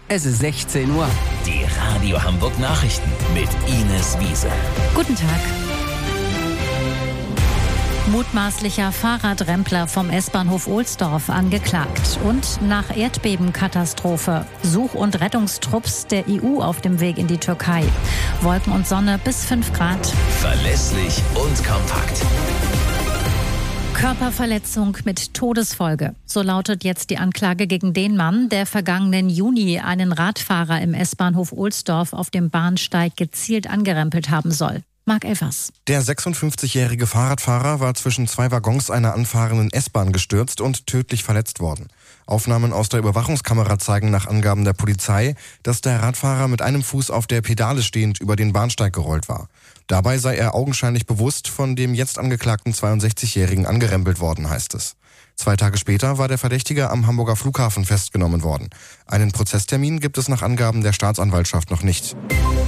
Es ist 16 Uhr. Die Radio Hamburg Nachrichten mit Ines Wiese. Guten Tag. Mutmaßlicher Fahrradrempler vom S-Bahnhof Ohlsdorf angeklagt. Und nach Erdbebenkatastrophe. Such- und Rettungstrupps der EU auf dem Weg in die Türkei. Wolken und Sonne bis 5 Grad. Verlässlich und kompakt. Körperverletzung mit Todesfolge. So lautet jetzt die Anklage gegen den Mann, der vergangenen Juni einen Radfahrer im S-Bahnhof Ohlsdorf auf dem Bahnsteig gezielt angerempelt haben soll. Marc Elvers. Der 56-jährige Fahrradfahrer war zwischen zwei Waggons einer anfahrenden S-Bahn gestürzt und tödlich verletzt worden. Aufnahmen aus der Überwachungskamera zeigen nach Angaben der Polizei, dass der Radfahrer mit einem Fuß auf der Pedale stehend über den Bahnsteig gerollt war. Dabei sei er augenscheinlich bewusst von dem jetzt angeklagten 62-Jährigen angerempelt worden, heißt es. 2 Tage später war der Verdächtige am Hamburger Flughafen festgenommen worden. Einen Prozesstermin gibt es nach Angaben der Staatsanwaltschaft noch nicht.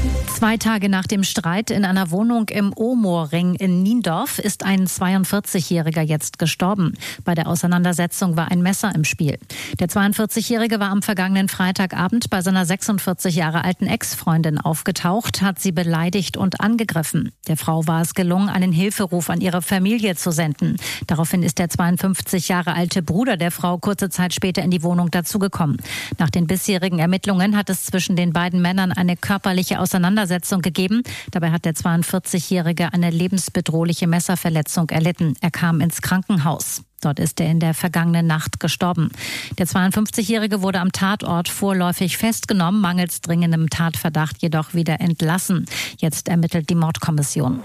2 Tage nach dem Streit in einer Wohnung im Omoorring in Niendorf ist ein 42-Jähriger jetzt gestorben. Bei der Auseinandersetzung war ein Messer im Spiel. Der 42-Jährige war am vergangenen Freitagabend bei seiner 46 Jahre alten Ex-Freundin aufgetaucht, hat sie beleidigt und angegriffen. Der Frau war es gelungen, einen Hilferuf an ihre Familie zu senden. Daraufhin ist der 52 Jahre alte Bruder der Frau kurze Zeit später in die Wohnung dazugekommen. Nach den bisherigen Ermittlungen hat es zwischen den beiden Männern eine körperliche Auseinandersetzung gegeben. Dabei hat der 42-Jährige eine lebensbedrohliche Messerverletzung erlitten. Er kam ins Krankenhaus. Dort ist er in der vergangenen Nacht gestorben. Der 52-Jährige wurde am Tatort vorläufig festgenommen, mangels dringendem Tatverdacht jedoch wieder entlassen. Jetzt ermittelt die Mordkommission.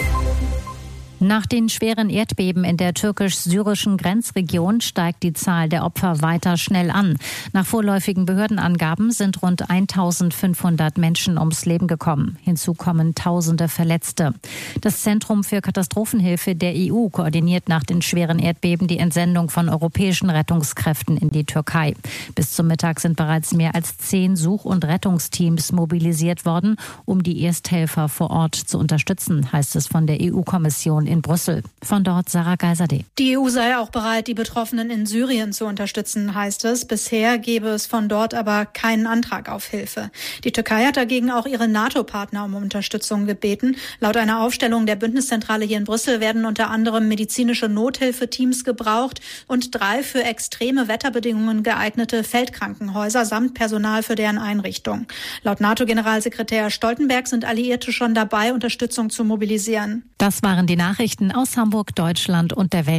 Nach den schweren Erdbeben in der türkisch-syrischen Grenzregion steigt die Zahl der Opfer weiter schnell an. Nach vorläufigen Behördenangaben sind rund 1.500 Menschen ums Leben gekommen. Hinzu kommen Tausende Verletzte. Das Zentrum für Katastrophenhilfe der EU koordiniert nach den schweren Erdbeben die Entsendung von europäischen Rettungskräften in die Türkei. Bis zum Mittag sind bereits mehr als 10 Such- und Rettungsteams mobilisiert worden, um die Ersthelfer vor Ort zu unterstützen, heißt es von der EU-Kommission in Brüssel. Von dort Sarah Geiserde. Die EU sei auch bereit, die Betroffenen in Syrien zu unterstützen, heißt es. Bisher gebe es von dort aber keinen Antrag auf Hilfe. Die Türkei hat dagegen auch ihre NATO-Partner um Unterstützung gebeten. Laut einer Aufstellung der Bündniszentrale hier in Brüssel werden unter anderem medizinische Nothilfeteams gebraucht und 3 für extreme Wetterbedingungen geeignete Feldkrankenhäuser samt Personal für deren Einrichtung. Laut NATO-Generalsekretär Stoltenberg sind Alliierte schon dabei, Unterstützung zu mobilisieren. Das waren die Nachrichten aus Hamburg, Deutschland und der Welt.